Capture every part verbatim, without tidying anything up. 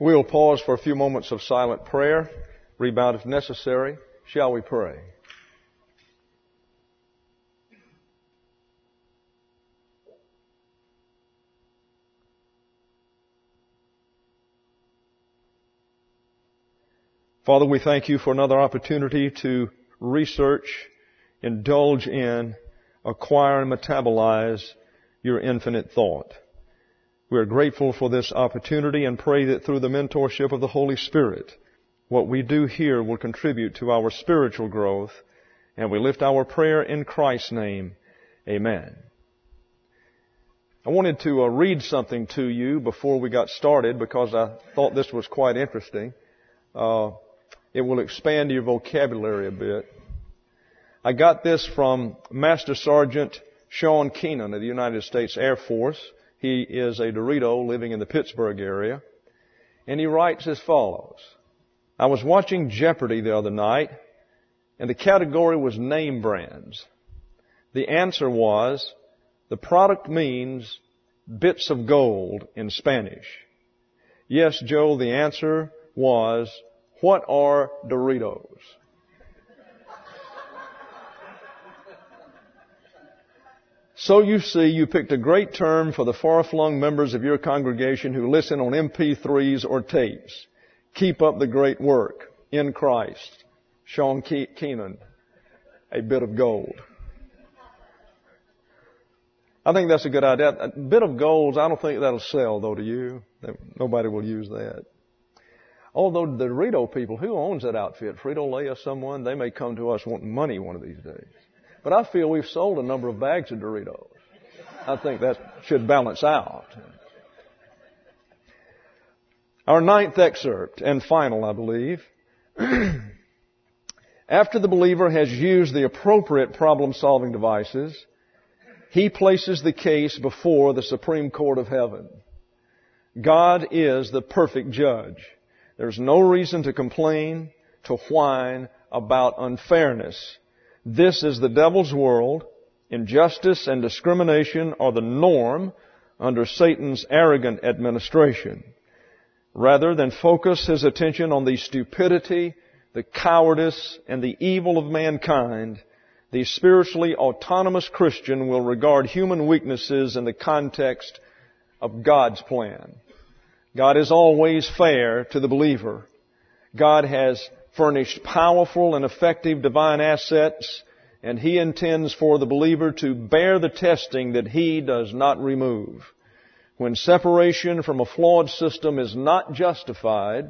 We'll pause for a few moments of silent prayer, rebound if necessary. Shall we pray? Father, we thank you for another opportunity to research, indulge in, acquire and metabolize your infinite thought. We are grateful for this opportunity and pray that through the mentorship of the Holy Spirit, what we do here will contribute to our spiritual growth, and we lift our prayer in Christ's name. Amen. I wanted to uh, read something to you before we got started because I thought this was quite interesting. Uh, it will expand your vocabulary a bit. I got this from Master Sergeant Sean Keenan of the United States Air Force. He is a Dorito living in the Pittsburgh area. And he writes as follows. I was watching Jeopardy the other night, and the category was name brands. The answer was, the product means bits of gold in Spanish. Yes, Joe, the answer was, what are Doritos? So you see, you picked a great term for the far-flung members of your congregation who listen on M P threes or tapes. Keep up the great work in Christ. Sean Keenan, a bit of gold. I think that's a good idea. A bit of gold, I don't think that'll sell, though, to you. Nobody will use that. Although the Dorito people, who owns that outfit? Frito-Lay or someone? They may come to us wanting money one of these days. But I feel we've sold a number of bags of Doritos. I think that should balance out. Our ninth excerpt, and final, I believe. After the believer has used the appropriate problem-solving devices, he places the case before the Supreme Court of Heaven. God is the perfect judge. There's no reason to complain, to whine about unfairness. This is the devil's world. Injustice and discrimination are the norm under Satan's arrogant administration. Rather than focus his attention on the stupidity, the cowardice, and the evil of mankind, the spiritually autonomous Christian will regard human weaknesses in the context of God's plan. God is always fair to the believer. God has furnished powerful and effective divine assets, and He intends for the believer to bear the testing that He does not remove. When separation from a flawed system is not justified,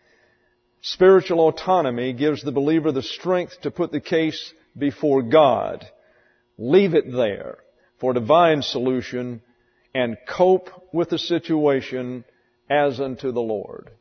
spiritual autonomy gives the believer the strength to put the case before God, leave it there for divine solution, and cope with the situation as unto the Lord.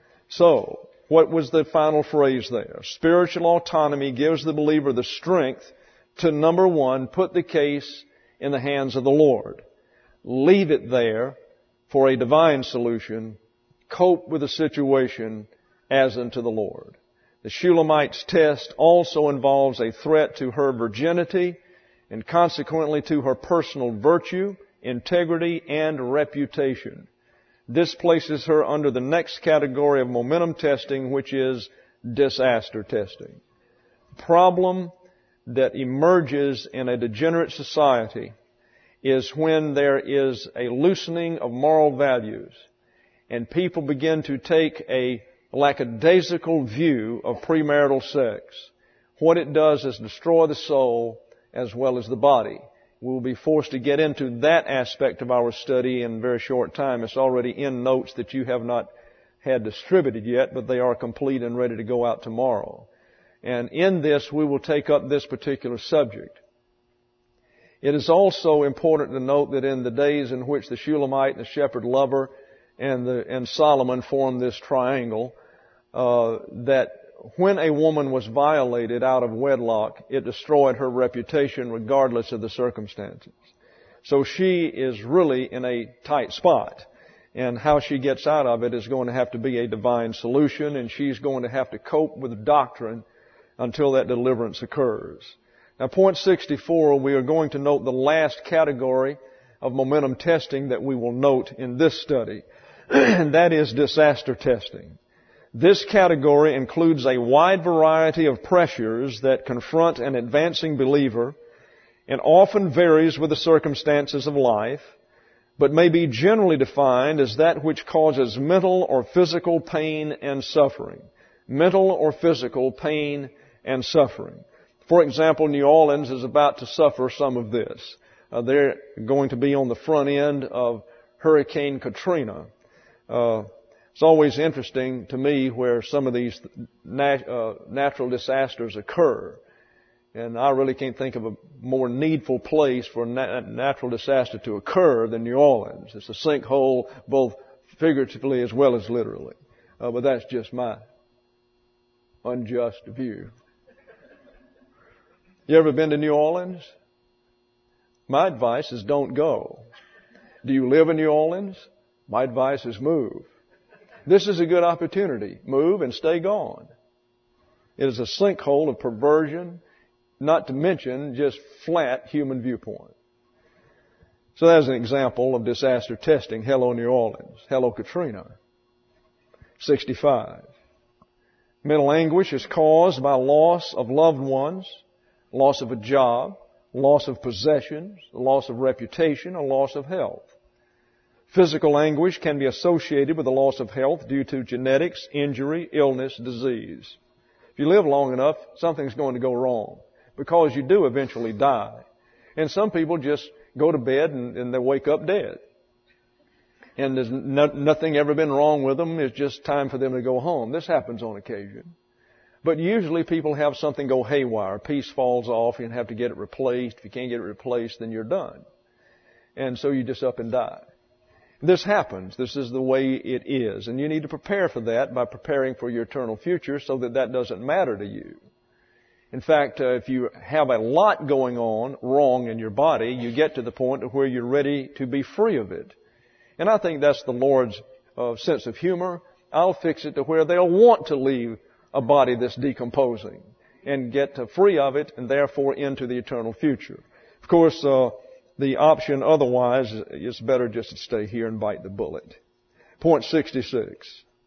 So, what was the final phrase there? Spiritual autonomy gives the believer the strength to, number one, put the case in the hands of the Lord. Leave it there for a divine solution. Cope with the situation as unto the Lord. The Shulamite's test also involves a threat to her virginity and consequently to her personal virtue, integrity, and reputation. This places her under the next category of momentum testing, which is disaster testing. The problem that emerges in a degenerate society is when there is a loosening of moral values and people begin to take a lackadaisical view of premarital sex. What it does is destroy the soul as well as the body. We'll be forced to get into that aspect of our study in a very short time. It's already in notes that you have not had distributed yet, but they are complete and ready to go out tomorrow. And in this, we will take up this particular subject. It is also important to note that in the days in which the Shulamite and the shepherd lover and, the, and Solomon formed this triangle, uh, that when a woman was violated out of wedlock, it destroyed her reputation regardless of the circumstances. So she is really in a tight spot. And how she gets out of it is going to have to be a divine solution, and she's going to have to cope with doctrine until that deliverance occurs. Now, point sixty-four, we are going to note the last category of momentum testing that we will note in this study. and that is disaster testing. This category includes a wide variety of pressures that confront an advancing believer and often varies with the circumstances of life, but may be generally defined as that which causes mental or physical pain and suffering. Mental or physical pain and suffering. For example, New Orleans is about to suffer some of this. Uh, they're going to be on the front end of Hurricane Katrina. Uh, it's always interesting to me where some of these nat- uh, natural disasters occur. And I really can't think of a more needful place for a nat- natural disaster to occur than New Orleans. It's a sinkhole both figuratively as well as literally. Uh, but that's just my unjust view. You ever been to New Orleans? My advice is don't go. Do you live in New Orleans? My advice is move. This is a good opportunity. Move and stay gone. It is a sinkhole of perversion, not to mention just flat human viewpoint. So that's an example of disaster testing. Hello, New Orleans. Hello, Katrina. sixty-five. Mental anguish is caused by loss of loved ones, loss of a job, loss of possessions, loss of reputation, or loss of health. Physical anguish can be associated with the loss of health due to genetics, injury, illness, disease. If you live long enough, something's going to go wrong because you do eventually die. And some people just go to bed and, and they wake up dead. And there's no, nothing ever been wrong with them. It's just time for them to go home. This happens on occasion. But usually people have something go haywire. A piece falls off and have to get it replaced. If you can't get it replaced, then you're done. And so you just up and die. This happens. This is the way it is. And you need to prepare for that by preparing for your eternal future so that that doesn't matter to you. In fact, uh, if you have a lot going on wrong in your body, you get to the point where you're ready to be free of it. And I think that's the Lord's uh, sense of humor. I'll fix it to where they'll want to leave a body that's decomposing and get uh, free of it and therefore into the eternal future. Of course, uh, the option otherwise is better just to stay here and bite the bullet. Point sixty-six.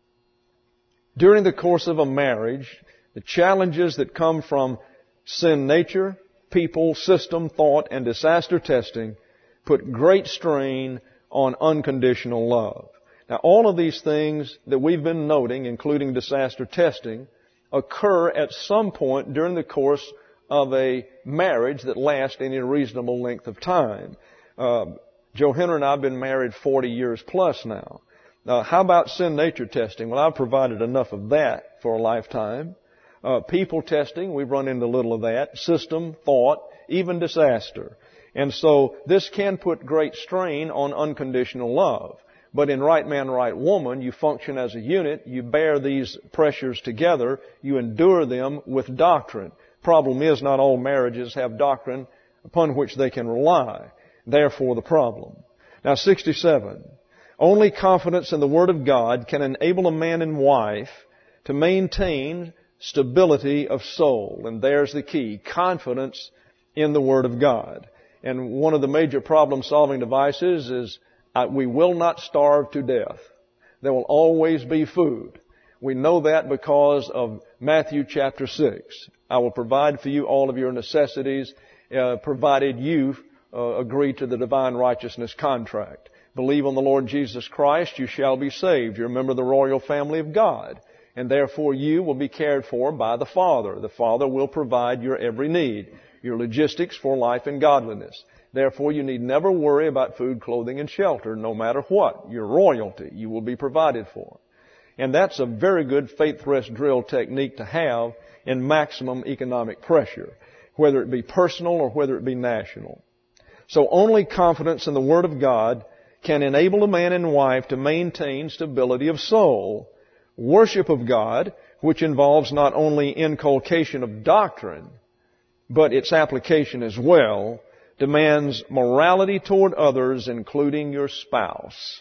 During the course of a marriage, the challenges that come from sin nature, people, system, thought, and disaster testing put great strain on unconditional love. Now, all of these things that we've been noting, including disaster testing, occur at some point during the course of a marriage that lasts any reasonable length of time. Uh, Joe Henry and I have been married forty years plus now. Now, how about sin nature testing? Well, I've provided enough of that for a lifetime. Uh, people testing, we've run into little of that. System, thought, even disaster. And so this can put great strain on unconditional love. But in right man, right woman, you function as a unit. You bear these pressures together. You endure them with doctrine. Problem is, not all marriages have doctrine upon which they can rely. Therefore, the problem. Now, sixty-seven. Only confidence in the Word of God can enable a man and wife to maintain stability of soul. And there's the key. Confidence in the Word of God. And one of the major problem-solving devices is uh, we will not starve to death. There will always be food. We know that because of Matthew chapter six. I will provide for you all of your necessities, uh, provided you uh, agree to the divine righteousness contract. Believe on the Lord Jesus Christ, you shall be saved. You're a member of the royal family of God. And therefore you will be cared for by the Father. The Father will provide your every need, your logistics for life and godliness. Therefore you need never worry about food, clothing, and shelter, no matter what. Your royalty, you will be provided for. And that's a very good faith rest drill technique to have in maximum economic pressure, whether it be personal or whether it be national. So only confidence in the Word of God can enable a man and wife to maintain stability of soul. Worship of God, which involves not only inculcation of doctrine, but its application as well, demands morality toward others, including your spouse.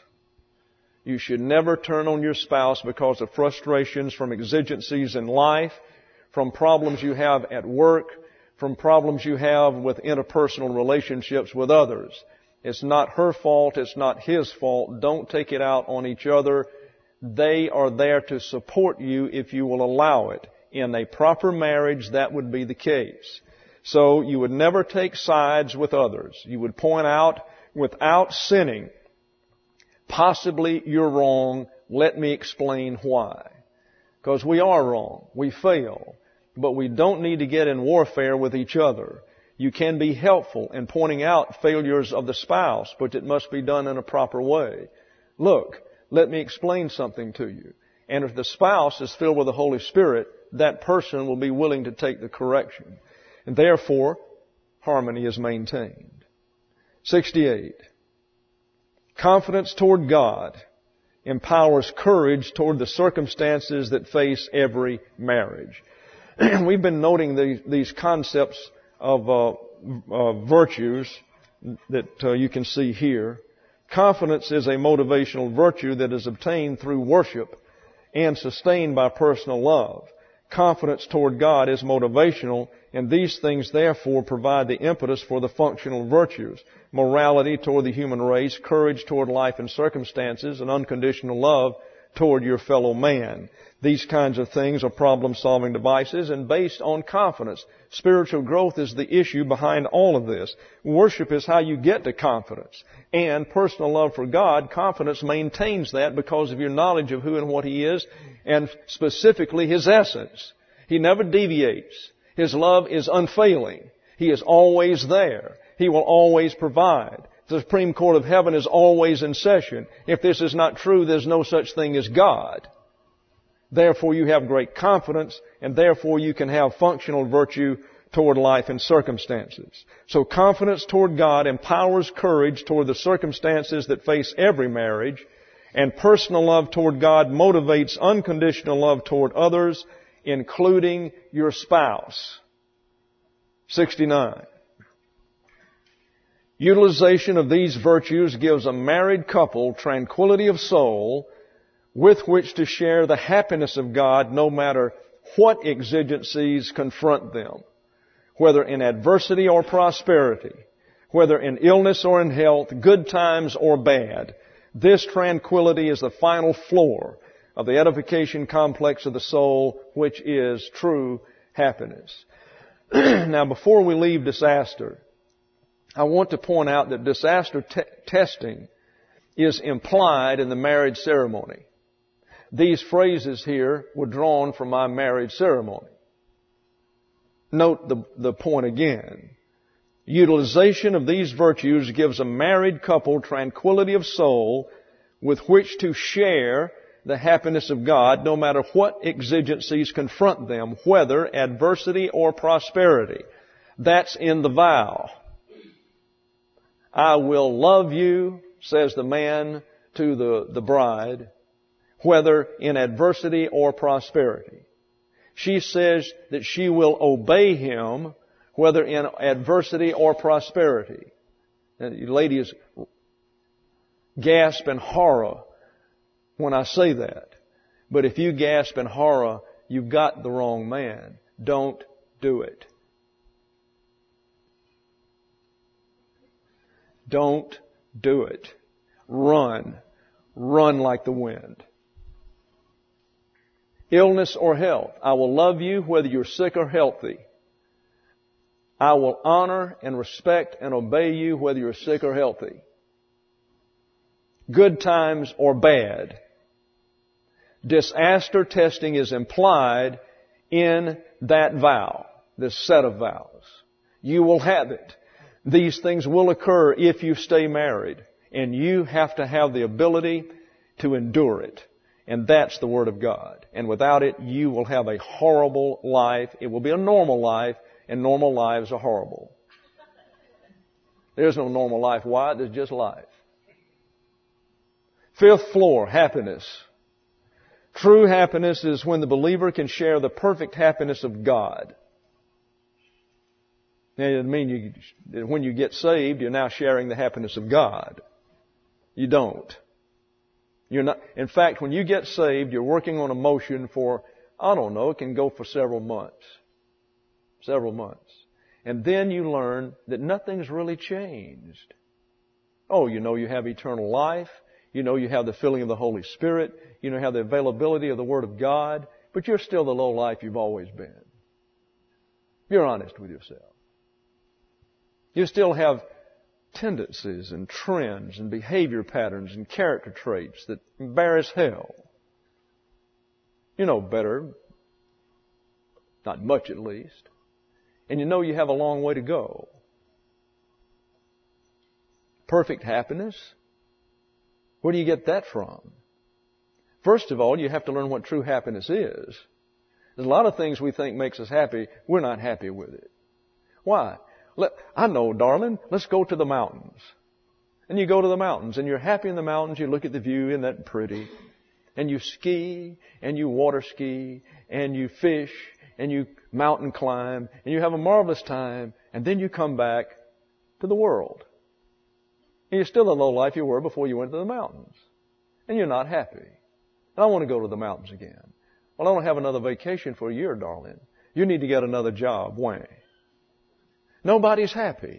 You should never turn on your spouse because of frustrations from exigencies in life, from problems you have at work, from problems you have with interpersonal relationships with others. It's not her fault. It's not his fault. Don't take it out on each other. They are there to support you if you will allow it. In a proper marriage, that would be the case. So you would never take sides with others. You would point out without sinning, possibly you're wrong. Let me explain why. Because we are wrong. We fail. But we don't need to get in warfare with each other. You can be helpful in pointing out failures of the spouse, but it must be done in a proper way. Look, let me explain something to you. And if the spouse is filled with the Holy Spirit, that person will be willing to take the correction. And therefore, harmony is maintained. sixty-eight. Confidence toward God empowers courage toward the circumstances that face every marriage. We've been noting these, these concepts of uh, uh, virtues that uh, you can see here. Confidence is a motivational virtue that is obtained through worship and sustained by personal love. Confidence toward God is motivational, and these things therefore provide the impetus for the functional virtues: morality toward the human race, courage toward life and circumstances, and unconditional love toward your fellow man. These kinds of things are problem-solving devices and based on confidence. Spiritual growth is the issue behind all of this. Worship is how you get to confidence. And personal love for God, confidence maintains that because of your knowledge of who and what He is, and specifically His essence. He never deviates. His love is unfailing. He is always there. He will always provide. The Supreme Court of Heaven is always in session. If this is not true, there's no such thing as God. Therefore, you have great confidence, and therefore you can have functional virtue toward life and circumstances. So confidence toward God empowers courage toward the circumstances that face every marriage, and personal love toward God motivates unconditional love toward others, including your spouse. sixty-nine. Utilization of these virtues gives a married couple tranquility of soul with which to share the happiness of God no matter what exigencies confront them, whether in adversity or prosperity, whether in illness or in health, good times or bad. This tranquility is the final floor of the edification complex of the soul, which is true happiness. Now, before we leave disaster, I want to point out that disaster te- testing is implied in the marriage ceremony. These phrases here were drawn from my marriage ceremony. Note the, the point again. Utilization of these virtues gives a married couple tranquility of soul with which to share the happiness of God no matter what exigencies confront them, whether adversity or prosperity. That's in the vow. I will love you, says the man to the, the bride, whether in adversity or prosperity. She says that she will obey him, whether in adversity or prosperity. And you ladies gasp in horror when I say that. But if you gasp in horror, you've got the wrong man. Don't do it. Don't do it. Run. Run like the wind. Illness or health. I will love you whether you're sick or healthy. I will honor and respect and obey you whether you're sick or healthy. Good times or bad. Disaster testing is implied in that vow, this set of vows. You will have it. These things will occur if you stay married, and you have to have the ability to endure it. And that's the Word of God. And without it, you will have a horrible life. It will be a normal life, and normal lives are horrible. There's no normal life. Why? There's just life. Fifth floor, happiness. True happiness is when the believer can share the perfect happiness of God. Now, it doesn't mean you, that when you get saved, you're now sharing the happiness of God. You don't. You're not. In fact, when you get saved, you're working on a motion for, I don't know, it can go for several months. Several months. And then you learn that nothing's really changed. Oh, you know you have eternal life. You know you have the filling of the Holy Spirit. You know you have the availability of the Word of God. But you're still the low life you've always been. You're honest with yourself. You still have tendencies and trends and behavior patterns and character traits that embarrass hell. You know better. Not much at least. And you know you have a long way to go. Perfect happiness? Where do you get that from? First of all, you have to learn what true happiness is. There's a lot of things we think makes us happy. We're not happy with it. Why? Let, I know, darling, let's go to the mountains. And you go to the mountains and you're happy in the mountains. You look at the view, isn't that pretty? And you ski and you water ski and you fish and you mountain climb and you have a marvelous time. And then you come back to the world. And you're still the low life you were before you went to the mountains. And you're not happy. And I want to go to the mountains again. Well, I don't have another vacation for a year, darling. You need to get another job. When? Nobody's happy.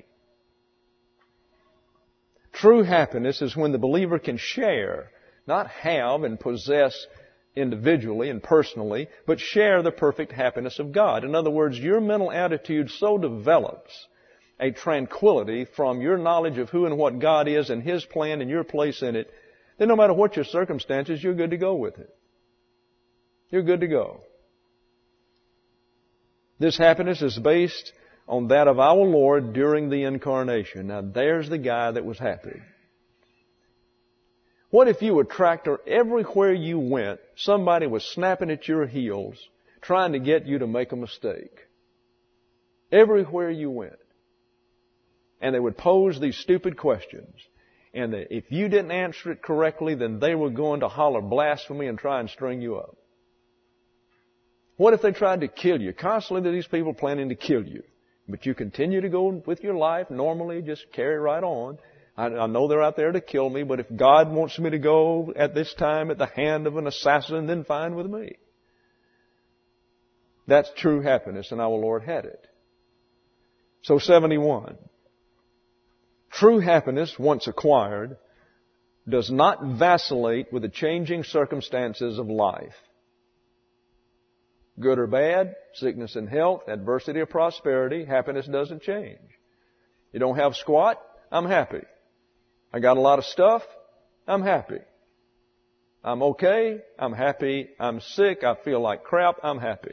True happiness is when the believer can share, not have and possess individually and personally, but share the perfect happiness of God. In other words, your mental attitude so develops a tranquility from your knowledge of who and what God is and His plan and your place in it, that no matter what your circumstances, you're good to go with it. You're good to go. This happiness is based on that of our Lord during the incarnation. Now there's the guy that was happy. What if you were tractor everywhere you went, somebody was snapping at your heels, trying to get you to make a mistake? Everywhere you went. And they would pose these stupid questions. And if you didn't answer it correctly, then they were going to holler blasphemy and try and string you up. What if they tried to kill you? Constantly these people planning to kill you. But you continue to go with your life normally, just carry right on. I, I know they're out there to kill me, but if God wants me to go at this time at the hand of an assassin, then fine with me. That's true happiness, and our Lord had it. So seventy-one. True happiness, once acquired, does not vacillate with the changing circumstances of life. Good or bad, sickness and health, adversity or prosperity, happiness doesn't change. You don't have squat, I'm happy. I got a lot of stuff, I'm happy. I'm okay, I'm happy. I'm sick, I feel like crap, I'm happy.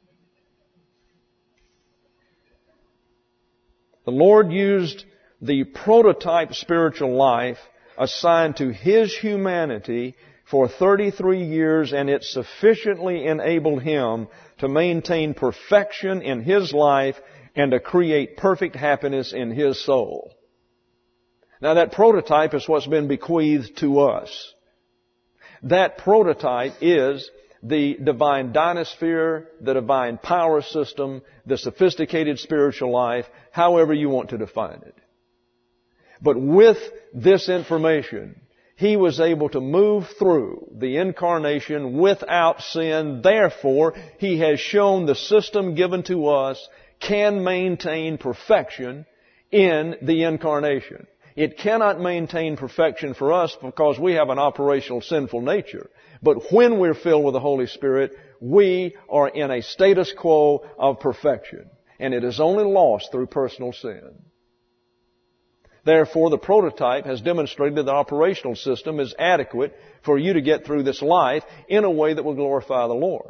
The Lord used the prototype spiritual life assigned to His humanity for thirty-three years, and it sufficiently enabled Him to maintain perfection in His life and to create perfect happiness in His soul. Now that prototype is what's been bequeathed to us. That prototype is the divine dynasphere, the divine power system, the sophisticated spiritual life, however you want to define it. But with this information, He was able to move through the incarnation without sin. Therefore, He has shown the system given to us can maintain perfection in the incarnation. It cannot maintain perfection for us because we have an operational sinful nature. But when we're filled with the Holy Spirit, we are in a status quo of perfection. And it is only lost through personal sin. Therefore, the prototype has demonstrated that the operational system is adequate for you to get through this life in a way that will glorify the Lord.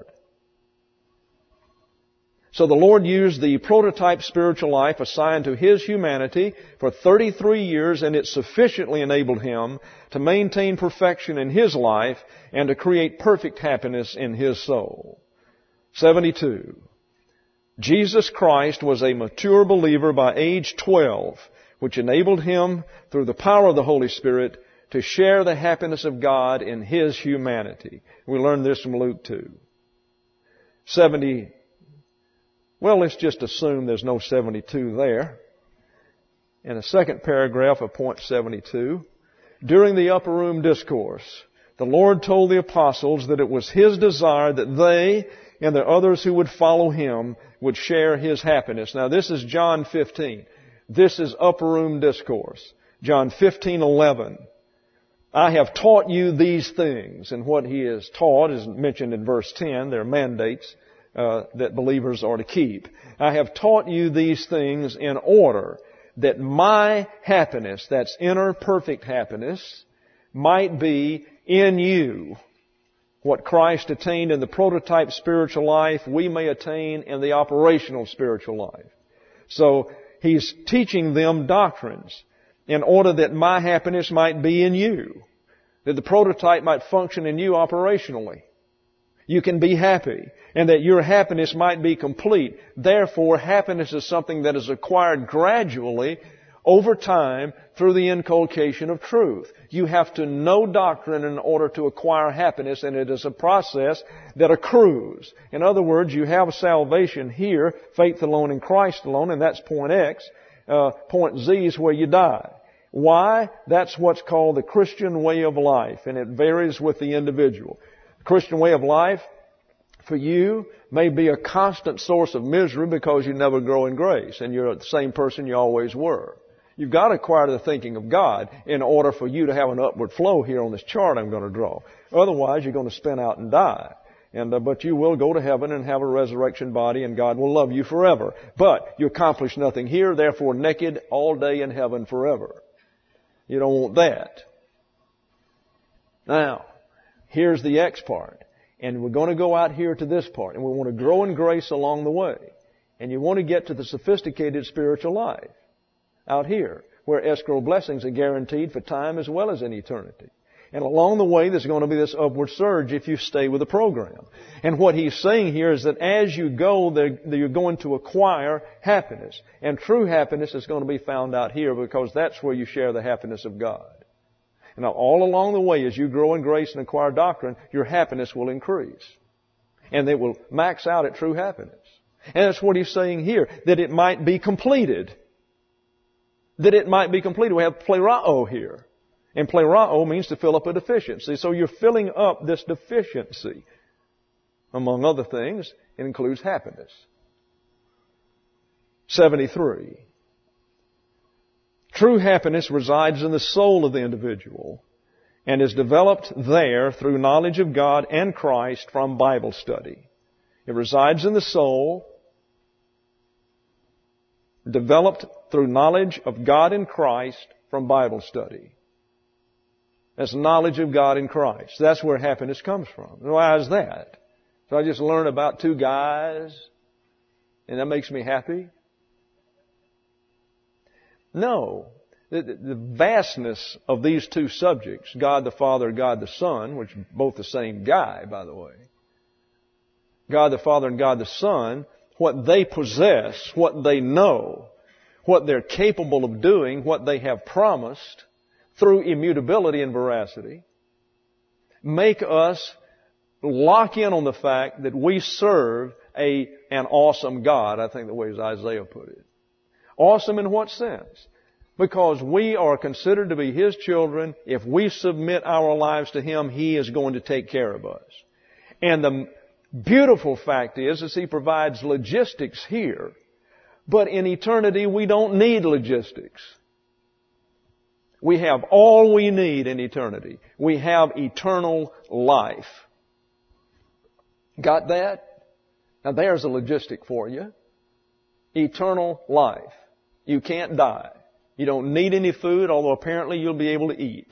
So the Lord used the prototype spiritual life assigned to His humanity for thirty-three years, and it sufficiently enabled Him to maintain perfection in His life and to create perfect happiness in His soul. seventy-two. Jesus Christ was a mature believer by age twelve, which enabled Him, through the power of the Holy Spirit, to share the happiness of God in His humanity. We learned this from Luke two. seventy. Well, let's just assume there's no seventy-two there. In the second paragraph of point seventy-two, during the upper room discourse, the Lord told the apostles that it was His desire that they and the others who would follow Him would share His happiness. Now, this is John fifteen. This is upper room discourse. John fifteen eleven. I have taught you these things. And what He has taught is mentioned in verse ten. They're mandates uh, that believers are to keep. I have taught you these things in order that my happiness, that's inner perfect happiness, might be in you. What Christ attained in the prototype spiritual life, we may attain in the operational spiritual life. So He's teaching them doctrines in order that my happiness might be in you, that the prototype might function in you operationally. You can be happy, and that your happiness might be complete. Therefore, happiness is something that is acquired gradually over time through the inculcation of truth. You have to know doctrine in order to acquire happiness, and it is a process that accrues. In other words, you have salvation here, faith alone in Christ alone, and that's point X. Uh, point Z is where you die. Why? That's what's called the Christian way of life, and it varies with the individual. The Christian way of life, for you, may be a constant source of misery because you never grow in grace, and you're the same person you always were. You've got to acquire the thinking of God in order for you to have an upward flow here on this chart I'm going to draw. Otherwise, you're going to spin out and die. And uh, but you will go to heaven and have a resurrection body, and God will love you forever. But you accomplish nothing here, therefore naked all day in heaven forever. You don't want that. Now, here's the X part. And we're going to go out here to this part. And we want to grow in grace along the way. And you want to get to the sophisticated spiritual life out here, where escrow blessings are guaranteed for time as well as in eternity. And along the way, there's going to be this upward surge if you stay with the program. And what He's saying here is that as you go, you're going to acquire happiness. And true happiness is going to be found out here, because that's where you share the happiness of God. Now, all along the way, as you grow in grace and acquire doctrine, your happiness will increase. And it will max out at true happiness. And that's what He's saying here, that it might be completed. That it might be completed. We have plerao here. And plerao means to fill up a deficiency. So you're filling up this deficiency. Among other things, it includes happiness. seventy-three. True happiness resides in the soul of the individual and is developed there through knowledge of God and Christ from Bible study. It resides in the soul, developed through knowledge of God and Christ from Bible study. That's knowledge of God in Christ. That's where happiness comes from. Why is that? So I just learn about two guys and that makes me happy? No. The, the vastness of these two subjects, God the Father, God the Son, which are both the same guy, by the way. God the Father and God the Son, what they possess, what they know, what they're capable of doing, what they have promised through immutability and veracity, make us lock in on the fact that we serve a an awesome God, I think the way Isaiah put it. Awesome in what sense? Because we are considered to be His children. If we submit our lives to Him, He is going to take care of us. And the beautiful fact is, is He provides logistics here. But in eternity, we don't need logistics. We have all we need in eternity. We have eternal life. Got that? Now there's a logistic for you. Eternal life. You can't die. You don't need any food, although apparently you'll be able to eat.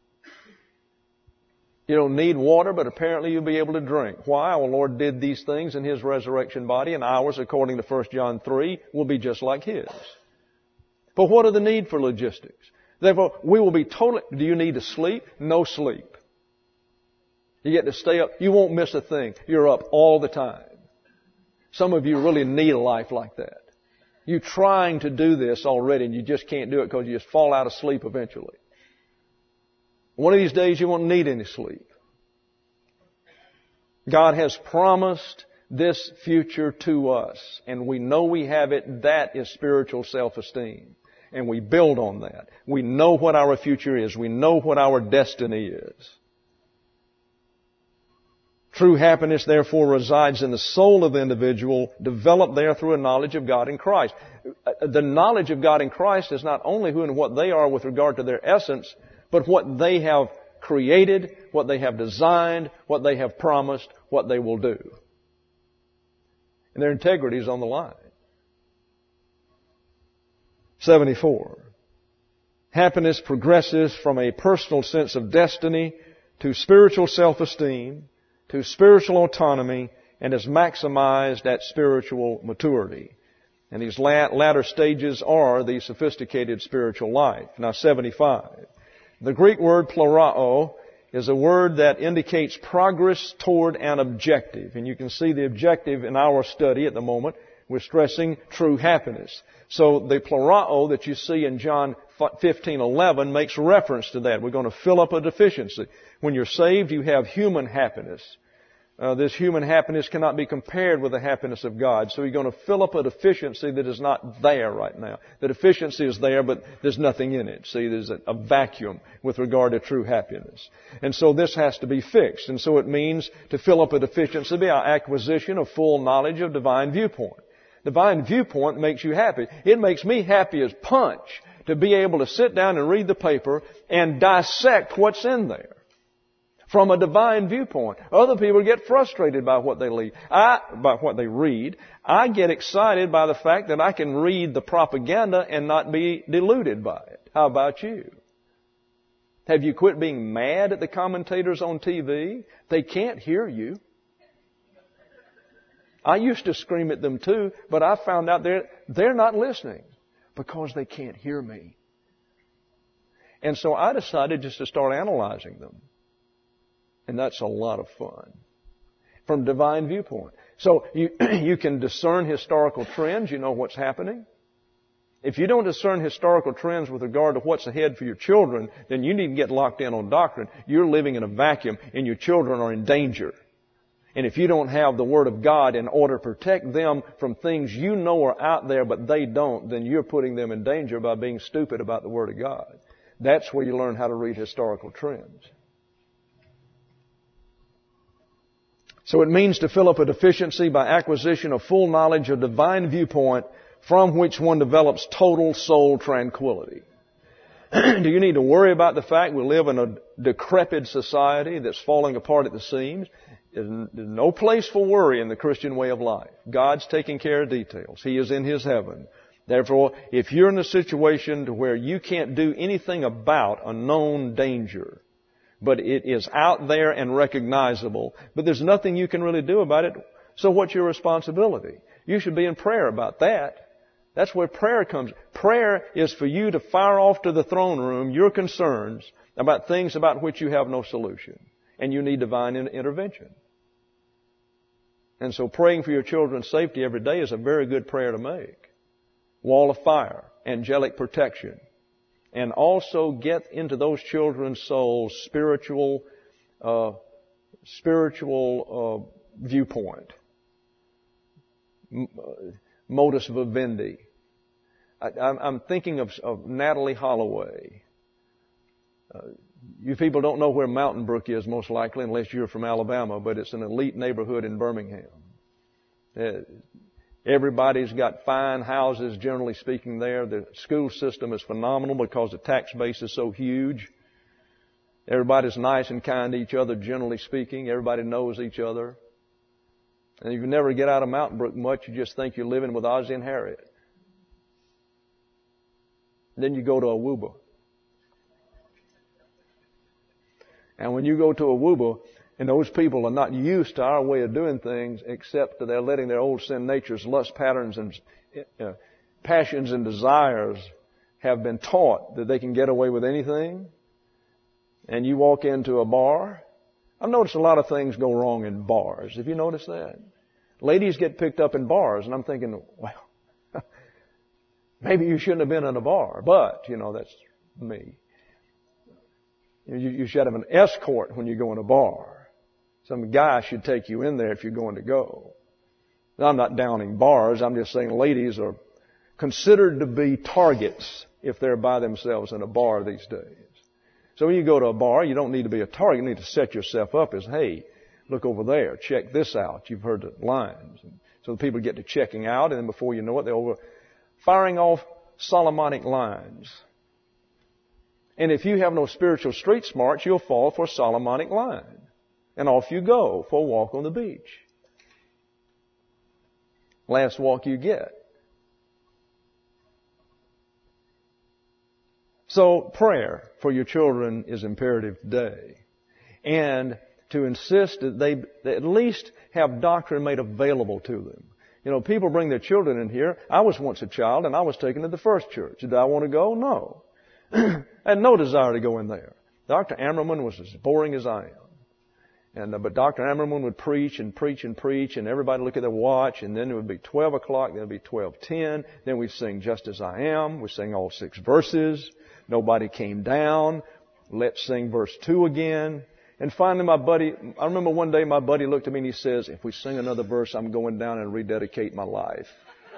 You don't need water, but apparently you'll be able to drink. Why? Our Lord did these things in His resurrection body, and ours, according to First John three, will be just like His. But what are the need for logistics? Therefore, we will be totally... Do you need to sleep? No sleep. You get to stay up. You won't miss a thing. You're up all the time. Some of you really need a life like that. You're trying to do this already, and you just can't do it because you just fall out of sleep eventually. One of these days you won't need any sleep. God has promised this future to us, and we know we have it. That is spiritual self-esteem. And we build on that. We know what our future is. We know what our destiny is. True happiness, therefore, resides in the soul of the individual, developed there through a knowledge of God in Christ. The knowledge of God in Christ is not only who and what they are with regard to their essence, but what they have created, what they have designed, what they have promised, what they will do. And their integrity is on the line. seventy-four. Happiness progresses from a personal sense of destiny to spiritual self-esteem, to spiritual autonomy, and is maximized at spiritual maturity. And these latter stages are the sophisticated spiritual life. Now, seventy-five. The Greek word plerao is a word that indicates progress toward an objective. And you can see the objective in our study at the moment. We're stressing true happiness. So the plerao that you see in John fifteen eleven makes reference to that. We're going to fill up a deficiency. When you're saved, you have human happiness. Uh, this human happiness cannot be compared with the happiness of God. So you're going to fill up a deficiency that is not there right now. The deficiency is there, but there's nothing in it. See, there's a, a vacuum with regard to true happiness. And so this has to be fixed. And so it means to fill up a deficiency by our acquisition of full knowledge of divine viewpoint. Divine viewpoint makes you happy. It makes me happy as punch to be able to sit down and read the paper and dissect what's in there from a divine viewpoint. Other people get frustrated by what they read. I, by what they read. I get excited by the fact that I can read the propaganda and not be deluded by it. How about you? Have you quit being mad at the commentators on T V? They can't hear you. I used to scream at them too, but I found out they're, they're not listening because they can't hear me. And so I decided just to start analyzing them. And that's a lot of fun. From divine viewpoint. So you, you can discern historical trends. You know what's happening. If you don't discern historical trends with regard to what's ahead for your children, then you need to get locked in on doctrine. You're living in a vacuum and your children are in danger. And if you don't have the Word of God in order to protect them from things you know are out there but they don't, then you're putting them in danger by being stupid about the Word of God. That's where you learn how to read historical trends. So it means to fill up a deficiency by acquisition of full knowledge of divine viewpoint from which one develops total soul tranquility. Do you need to worry about the fact we live in a decrepit society that's falling apart at the seams? There's no place for worry in the Christian way of life. God's taking care of details. He is in His heaven. Therefore, if you're in a situation to where you can't do anything about a known danger, but it is out there and recognizable, but there's nothing you can really do about it, so what's your responsibility? You should be in prayer about that. That's where prayer comes. Prayer is for you to fire off to the throne room your concerns about things about which you have no solution. And you need divine intervention. And so praying for your children's safety every day is a very good prayer to make. Wall of fire, angelic protection. And also get into those children's souls spiritual, uh, spiritual uh, viewpoint. M- modus vivendi. I, I'm thinking of, of Natalie Holloway. Uh, you people don't know where Mountain Brook is, most likely, unless you're from Alabama, but it's an elite neighborhood in Birmingham. Uh, everybody's got fine houses, generally speaking, there. The school system is phenomenal because the tax base is so huge. Everybody's nice and kind to each other, generally speaking. Everybody knows each other. And you can never get out of Mountain Brook much. You just think you're living with Ozzie and Harriet. Then you go to Awuba. And when you go to Awuba, and those people are not used to our way of doing things, except that they're letting their old sin natures, lust patterns, and uh, passions and desires have been taught that they can get away with anything. And you walk into a bar. I've noticed a lot of things go wrong in bars. Have you noticed that? Ladies get picked up in bars, and I'm thinking, well, maybe you shouldn't have been in a bar. But, you know, that's me. You, you should have an escort when you go in a bar. Some guy should take you in there if you're going to go. Now, I'm not downing bars. I'm just saying ladies are considered to be targets if they're by themselves in a bar these days. So when you go to a bar, you don't need to be a target. You need to set yourself up as, hey, Look over there. Check this out. You've heard the lines. So the people get to checking out, and then before you know it, they're over firing off Solomonic lines. And if you have no spiritual street smarts, you'll fall for a Solomonic line. And off you go for a walk on the beach. Last walk you get. So prayer for your children is imperative today. And to insist that they, they at least have doctrine made available to them. You know, people bring their children in here. I was once a child and I was taken to the First Church. Did I want to go? No. I had no desire to go in there. Doctor Ammerman was as boring as I am. And, uh, but Doctor Ammerman would preach and preach and preach, and everybody would look at their watch, and then it would be twelve o'clock, then it would be twelve ten, then we'd sing Just As I Am, we'd sing all six verses, nobody came down, let's sing verse two again, and finally my buddy, I remember one day my buddy looked at me and he says, if we sing another verse, I'm going down and rededicate my life.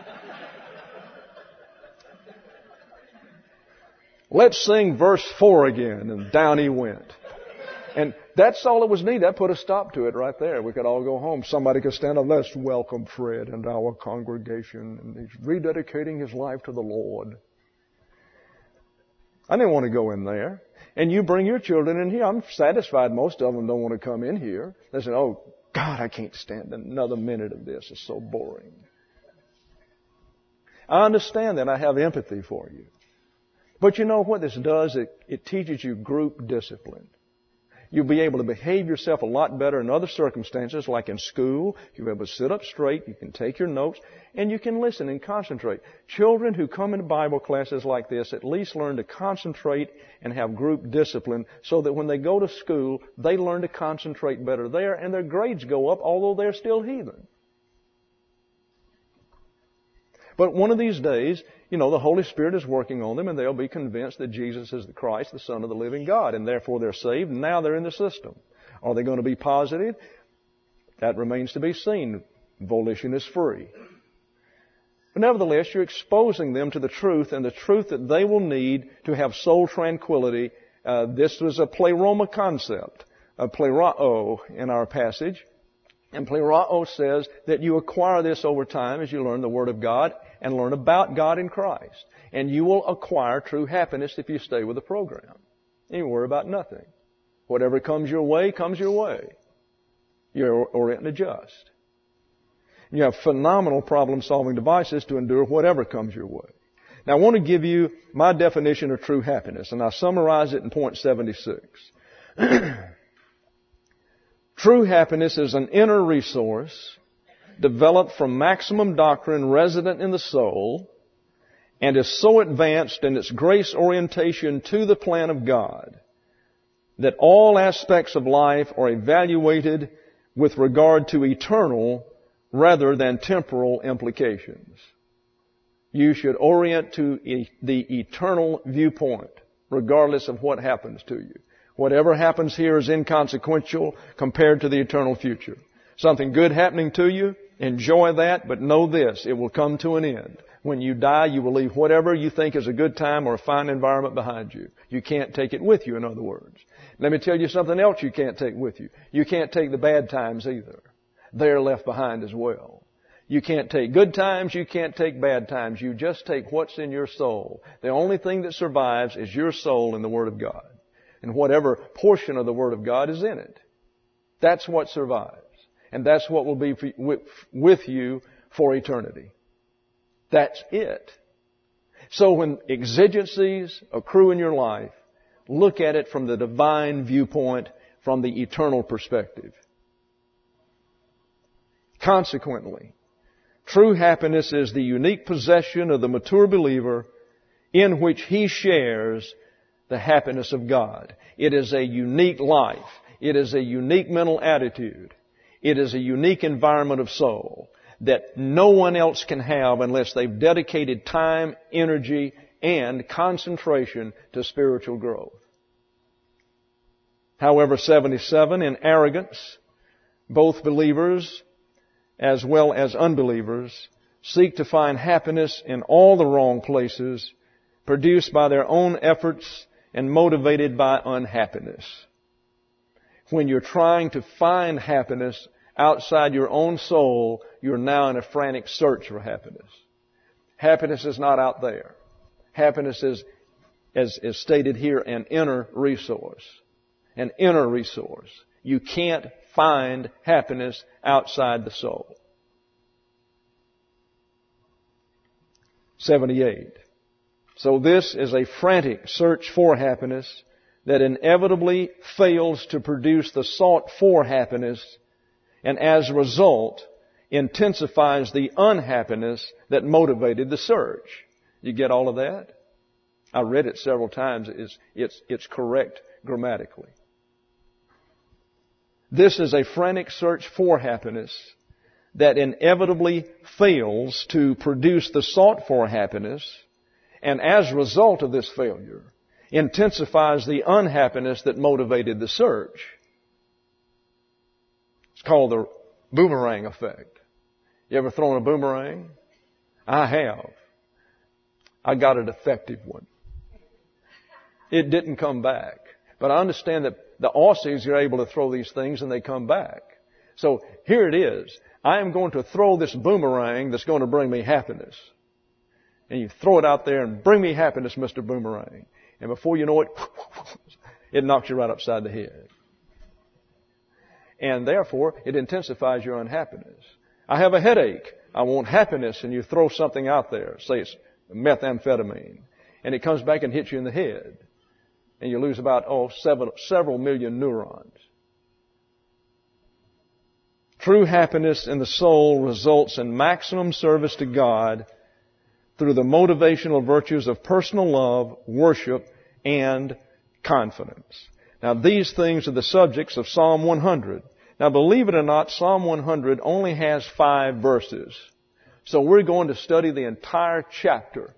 Let's sing verse four again, and down he went. And that's all it was needed. That put a stop to it right there. We could all go home. Somebody could stand up. Let's welcome Fred and our congregation. And he's rededicating his life to the Lord. I didn't want to go in there. And you bring your children in here. I'm satisfied most of them don't want to come in here. They say, oh, God, I can't stand another minute of this. It's so boring. I understand that. I have empathy for you. But you know what this does? It, it teaches you group discipline. You'll be able to behave yourself a lot better in other circumstances, like in school. You'll be able to sit up straight. You can take your notes, and you can listen and concentrate. Children who come into Bible classes like this at least learn to concentrate and have group discipline so that when they go to school, they learn to concentrate better there, and their grades go up, although they're still heathen. But one of these days, you know, the Holy Spirit is working on them, and they'll be convinced that Jesus is the Christ, the Son of the living God, and therefore they're saved, and now they're in the system. Are they going to be positive? That remains to be seen. Volition is free. But nevertheless, you're exposing them to the truth, and the truth that they will need to have soul tranquility. Uh, this was a pleroma concept, a plerao in our passage. And plerao says that you acquire this over time as you learn the Word of God and learn about God in Christ. And you will acquire true happiness if you stay with the program. And you worry about nothing. Whatever comes your way, comes your way. You're orient and adjust. You have phenomenal problem-solving devices to endure whatever comes your way. Now, I want to give you my definition of true happiness, and I summarize it in point seventy-six. True happiness is an inner resource developed from maximum doctrine resident in the soul and is so advanced in its grace orientation to the plan of God that all aspects of life are evaluated with regard to eternal rather than temporal implications. You should orient to e- the eternal viewpoint regardless of what happens to you. Whatever happens here is inconsequential compared to the eternal future. Something good happening to you, enjoy that, but know this, it will come to an end. When you die, you will leave whatever you think is a good time or a fine environment behind you. You can't take it with you, in other words. Let me tell you something else you can't take with you. You can't take the bad times either. They're left behind as well. You can't take good times, you can't take bad times. You just take what's in your soul. The only thing that survives is your soul and the Word of God. And whatever portion of the Word of God is in it. That's what survives. And that's what will be with you for eternity. That's it. So when exigencies accrue in your life, look at it from the divine viewpoint, from the eternal perspective. Consequently, true happiness is the unique possession of the mature believer in which he shares the happiness of God. It is a unique life. It is a unique mental attitude. It is a unique environment of soul that no one else can have unless they've dedicated time, energy, and concentration to spiritual growth. However, seventy-seven, in arrogance, both believers as well as unbelievers seek to find happiness in all the wrong places, produced by their own efforts and motivated by unhappiness. When you're trying to find happiness outside your own soul, you're now in a frantic search for happiness. Happiness is not out there. Happiness is, as is stated here, an inner resource. An inner resource. You can't find happiness outside the soul. seventy-eight. So this is a frantic search for happiness that inevitably fails to produce the sought for happiness, and as a result intensifies the unhappiness that motivated the search. You get all of that? I read it several times. It's, it's, it's correct grammatically. This is a frantic search for happiness that inevitably fails to produce the sought for happiness, and as a result of this failure, intensifies the unhappiness that motivated the search. It's called the boomerang effect. You ever thrown a boomerang? I have. I got a defective one. It didn't come back. But I understand that the Aussies are able to throw these things and they come back. So here it is. I am going to throw this boomerang that's going to bring me happiness. And you throw it out there and bring me happiness, Mister Boomerang. And before you know it, it knocks you right upside the head. And therefore, it intensifies your unhappiness. I have a headache. I want happiness. And you throw something out there. Say it's methamphetamine. And it comes back and hits you in the head. And you lose about, oh, seven, several million neurons. True happiness in the soul results in maximum service to God through the motivational virtues of personal love, worship, and confidence. Now, these things are the subjects of Psalm one hundred. Now, believe it or not, Psalm one hundred only has five verses. So we're going to study the entire chapter.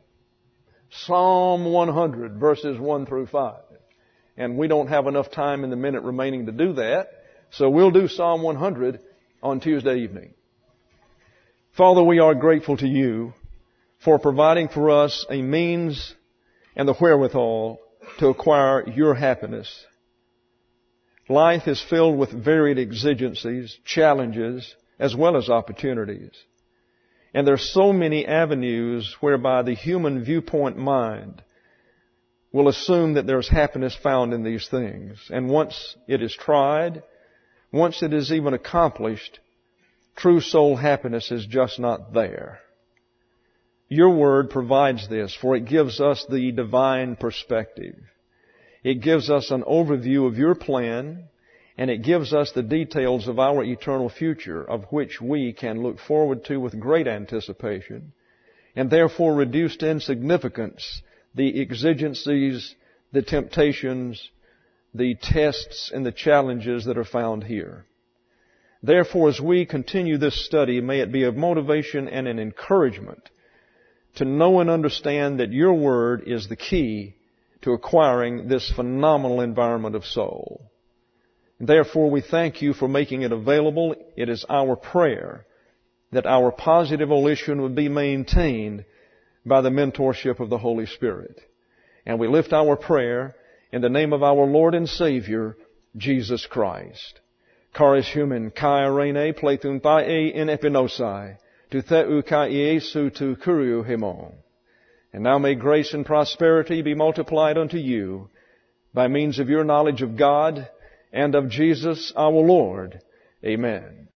Psalm one hundred, verses one through five. And we don't have enough time in the minute remaining to do that. So we'll do Psalm one hundred on Tuesday evening. Father, we are grateful to you for providing for us a means and the wherewithal to acquire your happiness. Life is filled with varied exigencies, challenges, as well as opportunities. And there are so many avenues whereby the human viewpoint mind will assume that there's happiness found in these things. And once it is tried, once it is even accomplished, true soul happiness is just not there. Your Word provides this, for it gives us the divine perspective. It gives us an overview of your plan, and it gives us the details of our eternal future, of which we can look forward to with great anticipation, and therefore reduce to insignificance the exigencies, the temptations, the tests, and the challenges that are found here. Therefore, as we continue this study, may it be of motivation and an encouragement to know and understand that your Word is the key to acquiring this phenomenal environment of soul. Therefore, we thank you for making it available. It is our prayer that our positive volition would be maintained by the mentorship of the Holy Spirit. And we lift our prayer in the name of our Lord and Savior, Jesus Christ. Charis human kai rene pletun thae in epinosai to theu kai Iesu tu kuriu himon. And now may grace and prosperity be multiplied unto you by means of your knowledge of God and of Jesus our Lord. Amen.